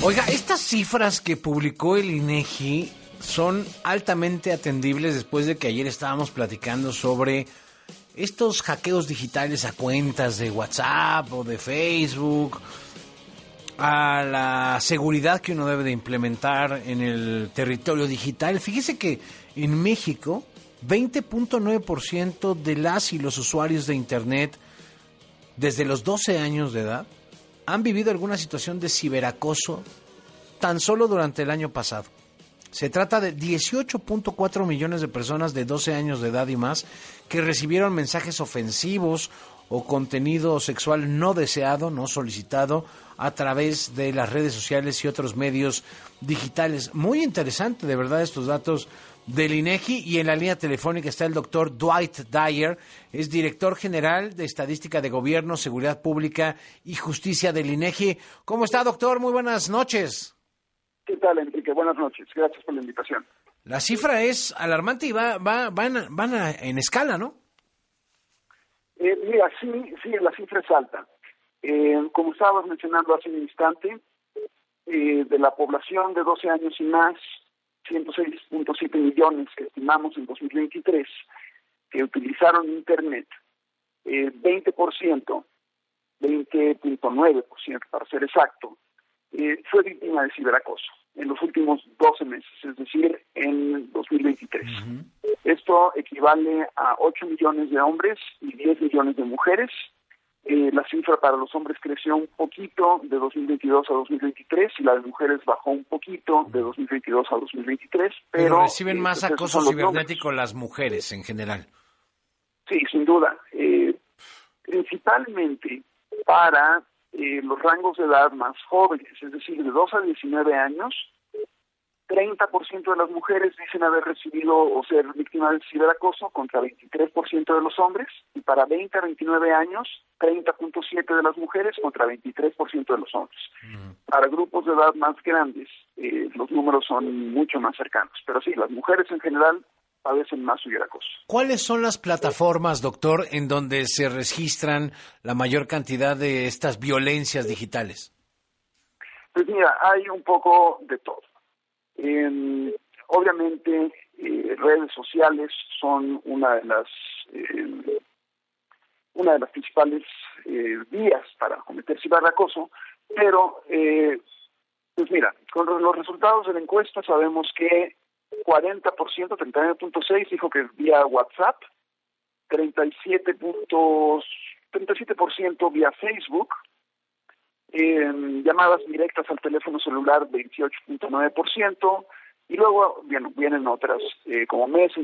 Oiga, estas cifras que publicó el INEGI son altamente atendibles después de que ayer estábamos platicando sobre estos hackeos digitales a cuentas de WhatsApp o de Facebook, a la seguridad que uno debe de implementar en el territorio digital. Fíjese que en México 20.9% de las y los usuarios de Internet desde los 12 años de edad han vivido alguna situación de ciberacoso tan solo durante el año pasado. Se trata de 18.4 millones de personas de 12 años de edad y más que recibieron mensajes ofensivos o contenido sexual no deseado, no solicitado, a través de las redes sociales y otros medios digitales. Muy interesante, de verdad, estos datos del INEGI. Y en la línea telefónica está el doctor Dwight Dyer, es director general de Estadística de Gobierno, Seguridad Pública y Justicia del INEGI. ¿Cómo está, doctor? Muy buenas noches. ¿Qué tal, Enrique? Buenas noches. Gracias por la invitación. La cifra es alarmante y van en escala, ¿no? Mira, sí, la cifra es alta. Como estabas mencionando hace un instante, de la población de 12 años y más, 106.7 millones que estimamos en 2023, que utilizaron Internet, 20%, 20.9% para ser exacto, fue víctima de ciberacoso en los últimos 12 meses, es decir, en 2023. Uh-huh. Esto equivale a 8 millones de hombres y 10 millones de mujeres. La cifra para los hombres creció un poquito de 2022 a 2023 y la de mujeres bajó un poquito de 2022 a 2023. Pero reciben más acoso cibernético las mujeres en general. Sí, sin duda. Principalmente para los rangos de edad más jóvenes, es decir, de 2 a 19 años, 30% de las mujeres dicen haber recibido o ser víctimas de ciberacoso contra 23% de los hombres, y para 20 a 29 años, 30.7% de las mujeres contra 23% de los hombres. Para grupos de edad más grandes, los números son mucho más cercanos, pero sí, las mujeres en general padecen más ciberacoso. ¿Cuáles son las plataformas, doctor, en donde se registran la mayor cantidad de estas violencias digitales? Pues mira, hay un poco de todo. Obviamente, redes sociales son una de las principales vías para cometer ciberacoso, pero pues mira, con los resultados de la encuesta sabemos que 40%, 39.6% dijo que vía WhatsApp, 37% vía Facebook, llamadas directas al teléfono celular 28.9%, y luego vienen otras como Messenger,